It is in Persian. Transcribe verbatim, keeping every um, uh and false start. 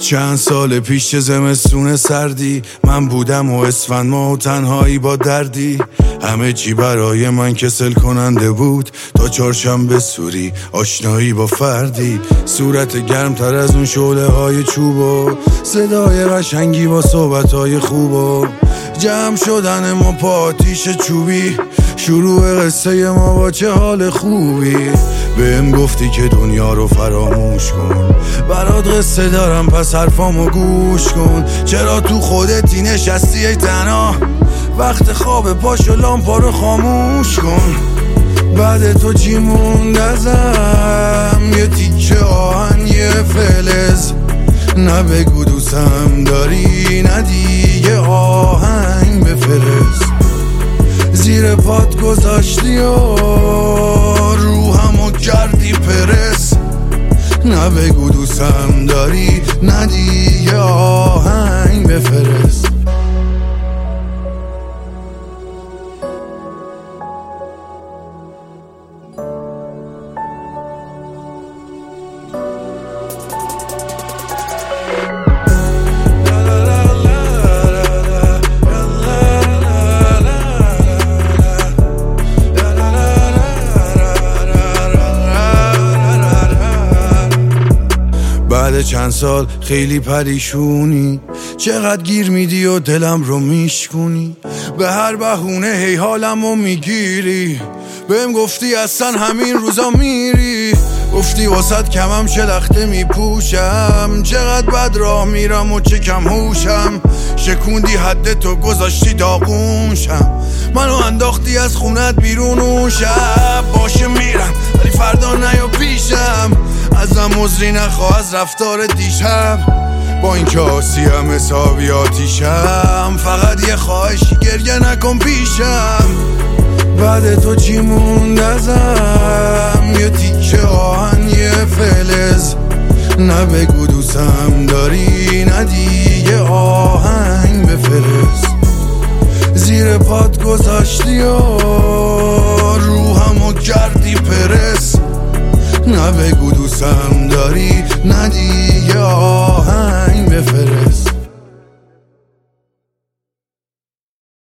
چند سال پیش چه زمستون سردی من بودم و اسفند ما و تنهایی با دردی، همه چی برای من کسل کننده بود تا چهارشنبه سوری آشنایی با فردی، صورت گرم تر از اون شعله های چوب و صدای قشنگی با صحبت های خوب و جمع شدن ما پا آتیش چوبی، شروع قصه ما با چه حال خوبی. بهم گفتی که دنیا رو فراموش کن، برات قصه دارم پس حرفامو گوش کن. چرا تو خودتی نشستی ای تنها، وقت خواب پاشو لامپا رو خاموش کن. بعد تو چی موند ازم، یه تیکه آهن یه فلز، نه بگو دوستم داری نه دیگه آهنگ بفرست. زیر پات گذاشتی و روحمو کردی پرس، نه بگو دوستم داری نه دیگه آهنگ بفرست. بعد چند سال خیلی پریشونی، چقدر گیر میدی و دلم رو میشکونی، به هر بهونه هی حالمو میگیری. بهم گفتی اصلا همین روزا میری، گفتی واسد کمم چه لخته میپوشم، چقدر بد راه میرم و چه کم هوشم. شکوندی حد تو گذاشتی داغونشم، منو انداختی از خونت بیرون و شب باشه میرم ولی فردا نیا پیشم. ازم عذری نخواه از رفتار دیشب، با این که آسیم حسابی آتیشم، فقط یه خواهشی گریه نکن پیشم. بعد تو چی موند ازم، یه تیکه آهن یه فلز، نه بگو